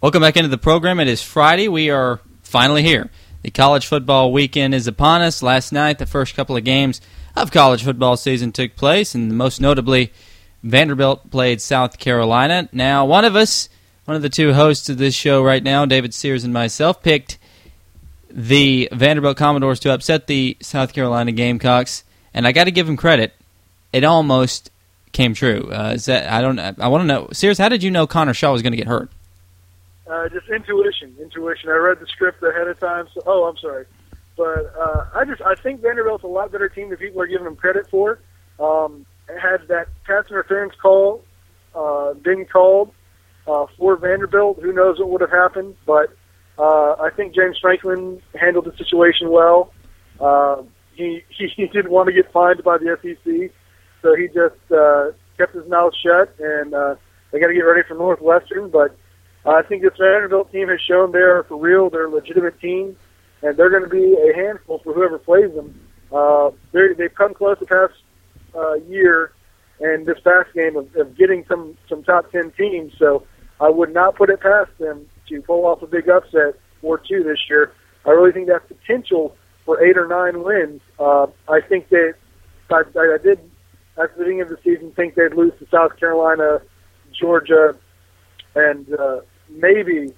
Welcome back into the program. It is Friday. We are finally here. The college football weekend is upon us. Last night, the first couple of games of college football season took place, and most notably, Vanderbilt played South Carolina. Now, one of the two hosts of this show right now, David Sears and myself, picked the Vanderbilt Commodores to upset the South Carolina Gamecocks, and I got to give him credit. It almost came true. I want to know, Sears, how did you know Connor Shaw was going to get hurt? Just intuition. I read the script ahead of time. So, I'm sorry. But I think Vanderbilt's a lot better team than people are giving them credit for. Had that pass interference call been called for Vanderbilt, who knows what would have happened. But I think James Franklin handled the situation well. He didn't want to get fined by the SEC, so he just kept his mouth shut, and they got to get ready for Northwestern. But I think this Vanderbilt team has shown they're for real. They're a legitimate team, and they're going to be a handful for whoever plays them. They've come close the past year and this past game of getting some top 10 teams, so I would not put it past them to pull off a big upset or two this year. I really think that's potential for 8 or 9 wins. I think that I did, at the beginning of the season, think they'd lose to South Carolina, Georgia, and maybe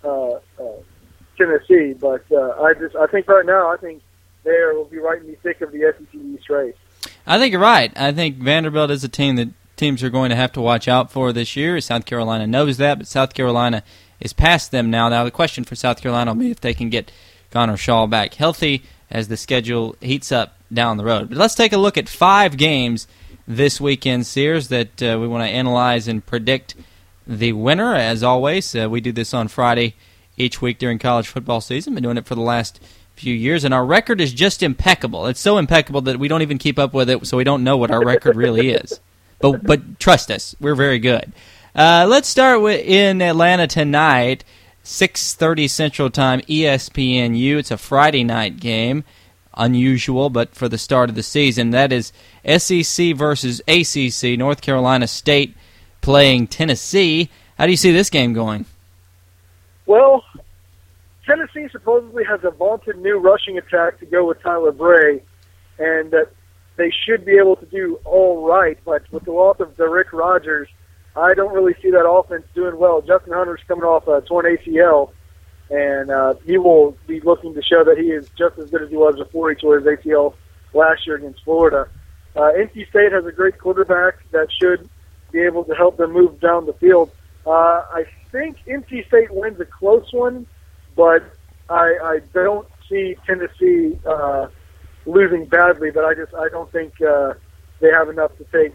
Tennessee, but I think right now, they will be right in the thick of the SEC East race. I think you're right. I think Vanderbilt is a team that teams are going to have to watch out for this year. South Carolina knows that, but South Carolina is past them now. Now the question for South Carolina will be if they can get Connor Shaw back healthy as the schedule heats up down the road. But let's take a look at 5 games this weekend, Sears, that we want to analyze and predict the winner. As always, we do this on Friday each week during college football season. Been doing it for the last few years, and our record is just impeccable. It's so impeccable that we don't even keep up with it, so we don't know what our record really is. But trust us, we're very good. Let's start in Atlanta tonight, 6:30 Central Time, ESPNU. It's a Friday night game, unusual, but for the start of the season. That is SEC versus ACC, North Carolina State playing Tennessee. How do you see this game going? Well, Tennessee supposedly has a vaunted new rushing attack to go with Tyler Bray, and that they should be able to do all right. But with the loss of Derrick Rogers, I don't really see that offense doing well. Justin Hunter's coming off a torn ACL, and he will be looking to show that he is just as good as he was before he tore his ACL last year against Florida. NC State has a great quarterback that should be able to help them move down the field. I think NC State wins a close one, but I don't see Tennessee losing badly. But I don't think they have enough to take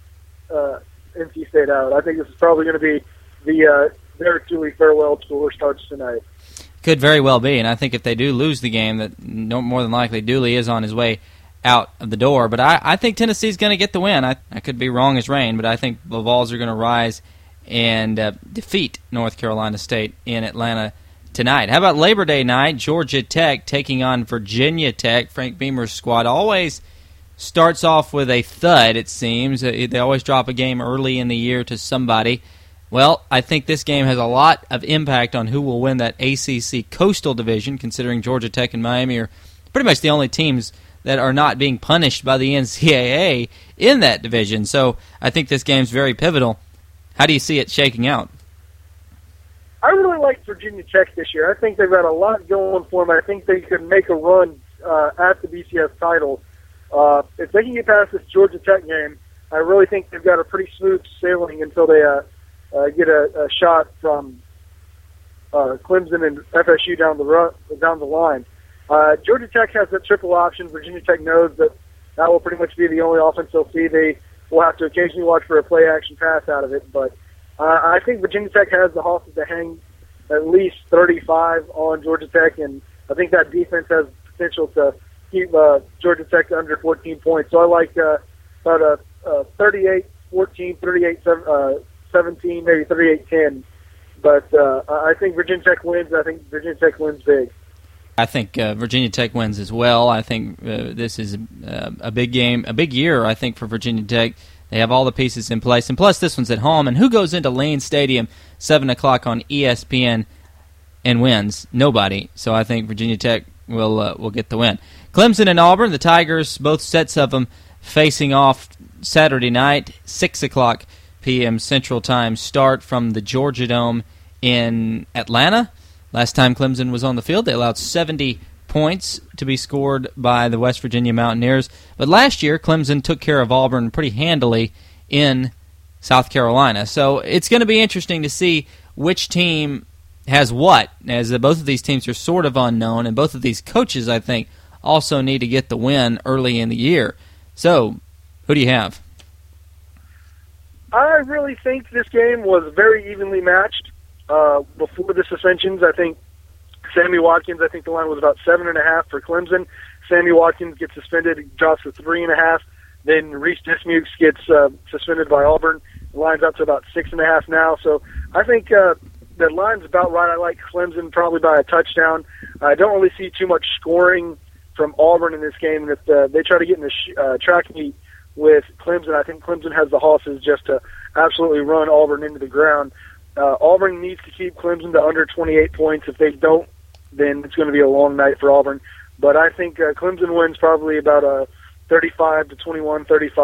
NC State out. I think this is probably going to be the Derek Dooley farewell tour starts tonight. Could very well be, and I think if they do lose the game, that no more than likely Dooley is on his way out of the door. But I think Tennessee's going to get the win. I could be wrong as rain, but I think the Vols are going to rise and defeat North Carolina State in Atlanta tonight. How about Labor Day night? Georgia Tech taking on Virginia Tech. Frank Beamer's squad always starts off with a thud, it seems. They always drop a game early in the year to somebody. Well, I think this game has a lot of impact on who will win that ACC Coastal Division, considering Georgia Tech and Miami are pretty much the only teams that are not being punished by the NCAA in that division. So I think this game's very pivotal. How do you see it shaking out? I really like Virginia Tech this year. I think they've got a lot going for them. I think they could make a run at the BCS title. If they can get past this Georgia Tech game, I really think they've got a pretty smooth sailing until they get a shot from Clemson and FSU down the line. Georgia Tech has that triple option. Virginia Tech knows that will pretty much be the only offense they'll see. They will have to occasionally watch for a play-action pass out of it. But I think Virginia Tech has the horses to hang at least 35 on Georgia Tech, and I think that defense has potential to keep Georgia Tech to under 14 points. So I like about a 38-14, 38-17, maybe 38-10. But I think Virginia Tech wins. I think Virginia Tech wins big. I think Virginia Tech wins as well. I think this is a big game, a big year, I think, for Virginia Tech. They have all the pieces in place. And plus, this one's at home. And who goes into Lane Stadium 7 o'clock on ESPN and wins? Nobody. So I think Virginia Tech will get the win. Clemson and Auburn, the Tigers, both sets of them facing off Saturday night, 6 o'clock p.m. Central Time start from the Georgia Dome in Atlanta. Last time Clemson was on the field, they allowed 70 points to be scored by the West Virginia Mountaineers. But last year, Clemson took care of Auburn pretty handily in South Carolina. So it's going to be interesting to see which team has what, as both of these teams are sort of unknown, and both of these coaches, I think, also need to get the win early in the year. So, who do you have? I really think this game was very evenly matched. Before the suspensions, I think Sammy Watkins, I think the line was about 7.5 for Clemson. Sammy Watkins gets suspended, drops to 3.5. Then Reese Dismukes gets suspended by Auburn. The line's up to about 6.5 now. So I think the line's about right. I like Clemson probably by a touchdown. I don't really see too much scoring from Auburn in this game. And if they try to get in the track meet with Clemson, I think Clemson has the horses just to absolutely run Auburn into the ground. Auburn needs to keep Clemson to under 28 points. If they don't, then it's going to be a long night for Auburn. But I think Clemson wins probably about a 35-21,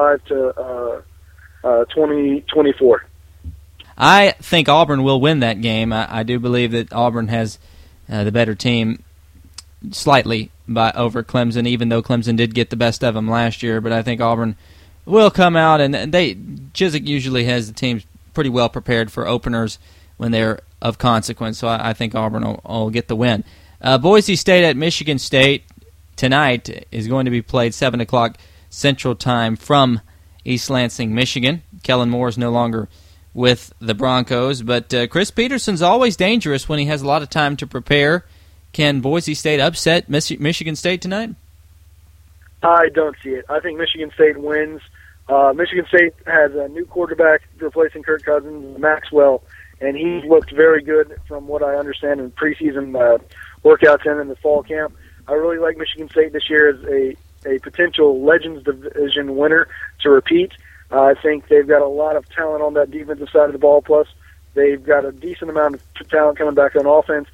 35-24. I think Auburn will win that game. I do believe that Auburn has the better team slightly over Clemson, even though Clemson did get the best of them last year. But I think Auburn will come out, and Chizik usually has the teams pretty well prepared for openers when they're of consequence. So I think Auburn will get the win. Boise State at Michigan State tonight is going to be played 7 o'clock Central Time from East Lansing, Michigan. Kellen Moore is no longer with the Broncos, but Chris Peterson's always dangerous when he has a lot of time to prepare. Can Boise State upset Michigan State tonight? I don't see it. I think Michigan State wins. Michigan State has a new quarterback replacing Kirk Cousins, Maxwell, and he's looked very good from what I understand in preseason workouts and in the fall camp. I really like Michigan State this year as a potential Legends Division winner to repeat. I think they've got a lot of talent on that defensive side of the ball, plus they've got a decent amount of talent coming back on offense.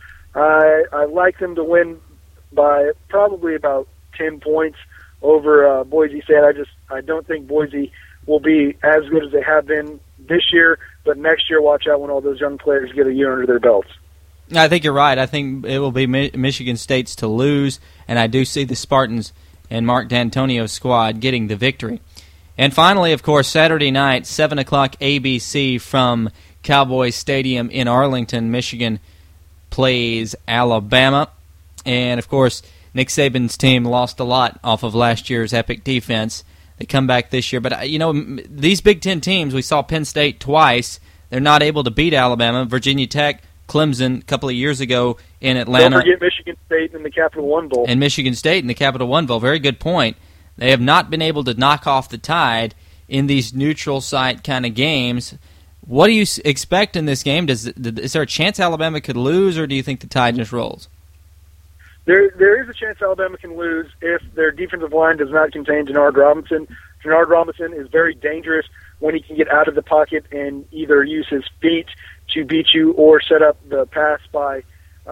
I like them to win by probably about 10 points over Boise State. I don't think Boise will be as good as they have been this year, but next year, watch out when all those young players get a year under their belts. I think you're right. I think it will be Michigan State's to lose, and I do see the Spartans and Mark D'Antonio's squad getting the victory. And finally, of course, Saturday night, 7 o'clock ABC from Cowboy Stadium in Arlington, Michigan plays Alabama. And, of course, Nick Saban's team lost a lot off of last year's epic defense. They come back this year. But, these Big Ten teams, we saw Penn State twice. They're not able to beat Alabama. Virginia Tech, Clemson a couple of years ago in Atlanta. Don't forget Michigan State in the Capital One Bowl. And Michigan State in the Capital One Bowl. Very good point. They have not been able to knock off the Tide in these neutral site kind of games. What do you expect in this game? Is there a chance Alabama could lose, or do you think the Tide just rolls? There is a chance Alabama can lose if their defensive line does not contain Denard Robinson. Denard Robinson is very dangerous when he can get out of the pocket and either use his feet to beat you or set up the pass by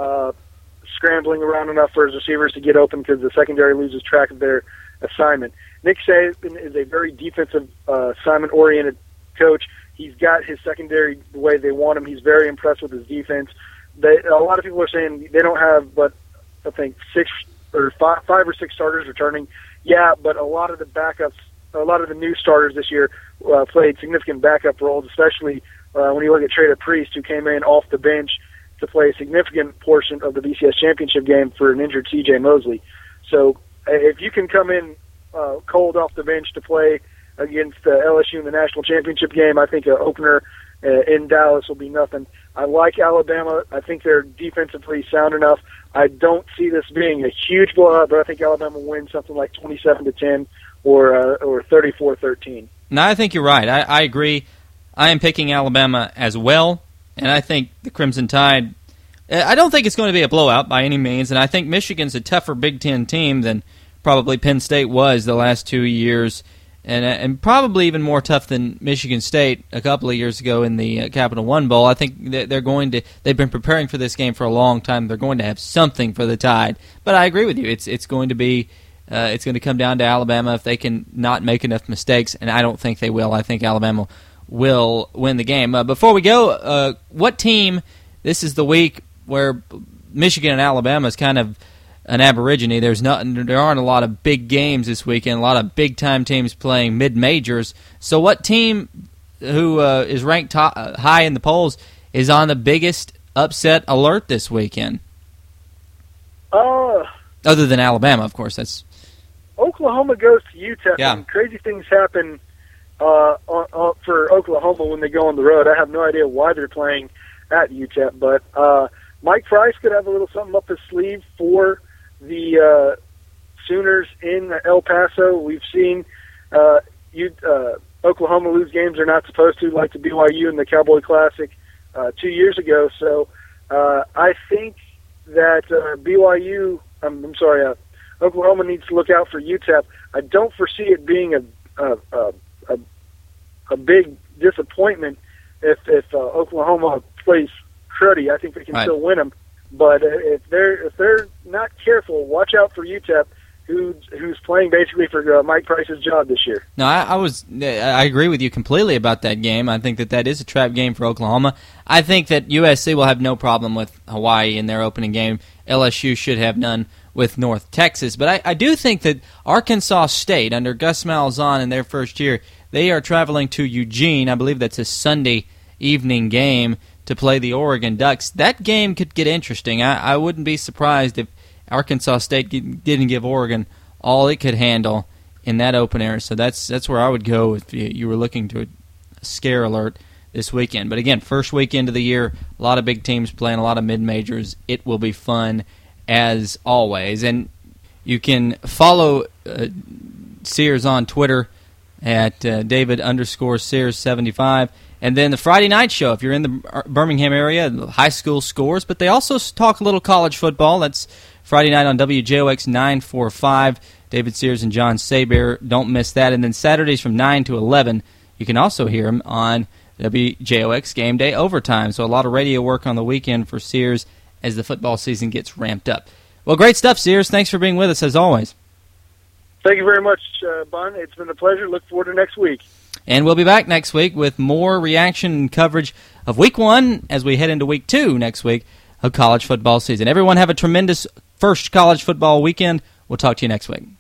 scrambling around enough for his receivers to get open because the secondary loses track of their assignment. Nick Saban is a very defensive, assignment-oriented coach. He's got his secondary the way they want him. He's very impressed with his defense. A lot of people are saying they don't have but I think five or six starters returning. Yeah, but a lot of the backups, a lot of the new starters this year played significant backup roles, especially when you look at Trader Priest, who came in off the bench to play a significant portion of the BCS championship game for an injured C.J. Mosley. So if you can come in cold off the bench to play against LSU in the national championship game, I think an opener in Dallas will be nothing. I like Alabama. I think they're defensively sound enough. I don't see this being a huge blowout, but I think Alabama wins something like 27-10 or 34-13. No, I think you're right. I agree. I am picking Alabama as well, and I think the Crimson Tide, I don't think it's going to be a blowout by any means, and I think Michigan's a tougher Big Ten team than probably Penn State was the last 2 years. and probably even more tough than Michigan State a couple of years ago in the Capital One Bowl. I think that they've been preparing for this game for a long time. They're going to have something for the Tide. But I agree with you. It's going to come down to Alabama if they can not make enough mistakes, and I don't think they will. I think Alabama will win the game. Before we go, what team? This is the week where Michigan and Alabama is kind of an aborigine. There aren't a lot of big games this weekend, a lot of big-time teams playing mid-majors. So what team who is ranked high in the polls is on the biggest upset alert this weekend? Other than Alabama, of course. That's Oklahoma goes to UTEP, Yeah. and crazy things happen for Oklahoma when they go on the road. I have no idea why they're playing at UTEP, but Mike Price could have a little something up his sleeve for the Sooners in El Paso. We've seen Oklahoma lose games they're not supposed to, like the BYU and the Cowboy Classic 2 years ago. So I think that Oklahoma needs to look out for UTEP. I don't foresee it being a big disappointment if Oklahoma plays cruddy. I think they can still win them. But if they're not careful, watch out for UTEP, who's playing basically for Mike Price's job this year. No, I agree with you completely about that game. I think that is a trap game for Oklahoma. I think that USC will have no problem with Hawaii in their opening game. LSU should have none with North Texas. But I do think that Arkansas State, under Gus Malzahn in their first year, they are traveling to Eugene. I believe that's a Sunday evening game to play the Oregon Ducks. That game could get interesting. I wouldn't be surprised if Arkansas State didn't give Oregon all it could handle in that opener. So that's where I would go if you were looking to a scare alert this weekend. But again, first weekend of the year, a lot of big teams playing, a lot of mid-majors. It will be fun as always. And you can follow Sears on Twitter at David_Sears75. And then the Friday night show, if you're in the Birmingham area, high school scores. But they also talk a little college football. That's Friday night on WJOX 945. David Sears and John Saber. Don't miss that. And then Saturdays from 9 to 11, you can also hear them on WJOX Game Day Overtime. So a lot of radio work on the weekend for Sears as the football season gets ramped up. Well, great stuff, Sears. Thanks for being with us, as always. Thank you very much, Bon. It's been a pleasure. Look forward to next week. And we'll be back next week with more reaction and coverage of Week 1 as we head into Week 2 next week of college football season. Everyone have a tremendous first college football weekend. We'll talk to you next week.